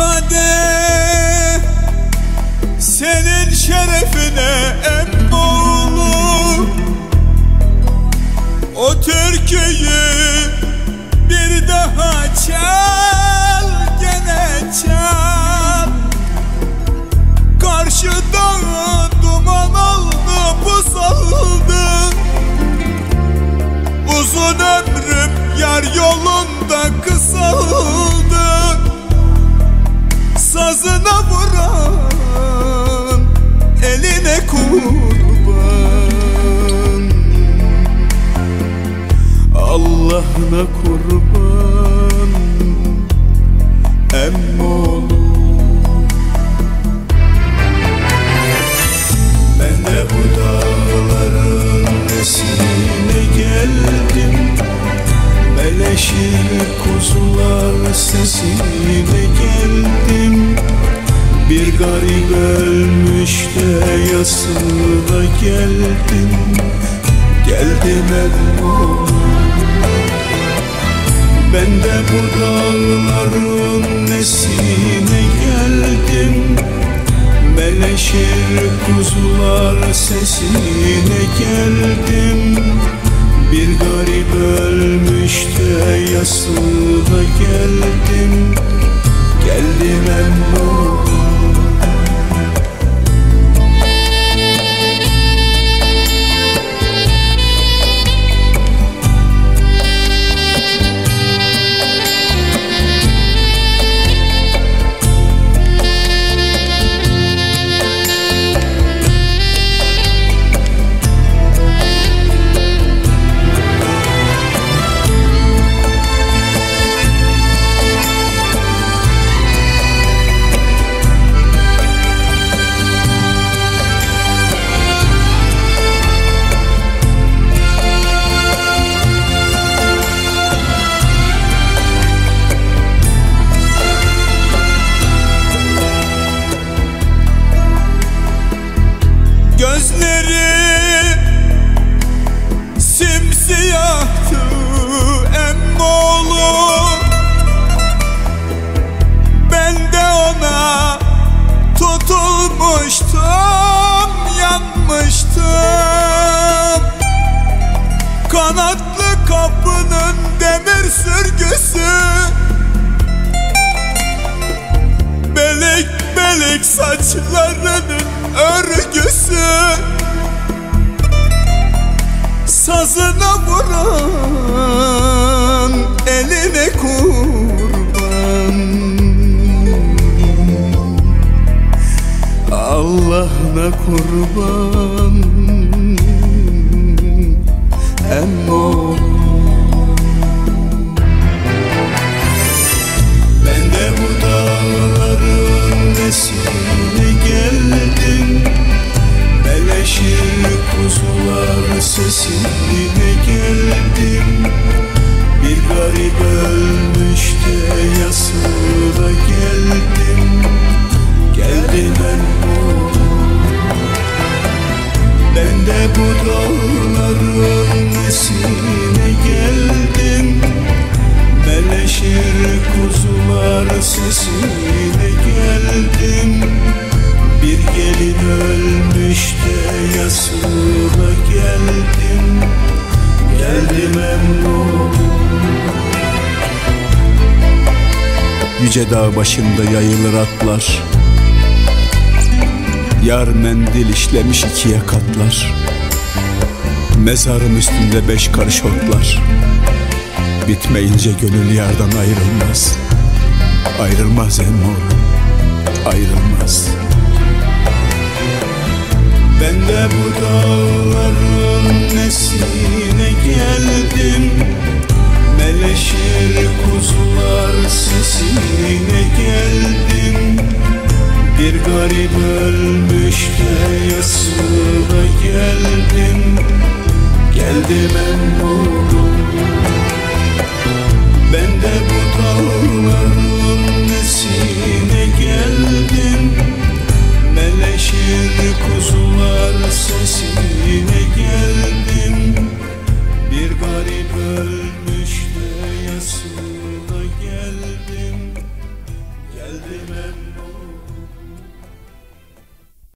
kadeh senin şerefine emmoğlu. O türküyü bir daha çal, gene çal. Karşıda duman oldu, buz oldu. Uzun ömrüm yar yolunda kısaldı. Sazına vuran eline kurban. Allah'ına kurban emmoğlu. Ben de bu dağların nesine geldim. Meleşir kuzular sesine geldim. Bir garip ölmüş de yasına geldim. Geldim emmoğlu. Ben de bu dağların nesine geldim. Meleşir kuzular sesine geldim. Bir garip ölmüş de yasına geldim. Geldim emmoğlu. Gözleri simsiyahtı emmoğlu. Ben de ona tutulmuştum, yanmıştım. Kanatlı kapının demir sürgüsü, belik belik saçlarının örgüsü. Sazına vuran eline kurban. Allah'ına kurban emmoğlu. Ben de bu dağların nesine geldim. Meleşir kuzular sesine geldim. Bir garip ölmüş de yasına geldim. Geldim emmoğlu. Ben de bu dağların nesine geldim. Meleşir kuzular sesine geldim. Bir gelin ölmüş de yasına geldim. Geldim emmoğlu. Yüce dağ başında yayılır atlar. Yar mendil işlemiş ikiye katlar. Mezarım üstünde 5 karış otlar. Bitmeyince gönül yardan ayrılmaz. Ayrılmaz emmoğlu, ayrılmaz. Ben de bu dağların nesine geldim. Meleşir kuzular sesine geldim. Bir garip ölmüş de yasına geldim. Geldim emmoğlu.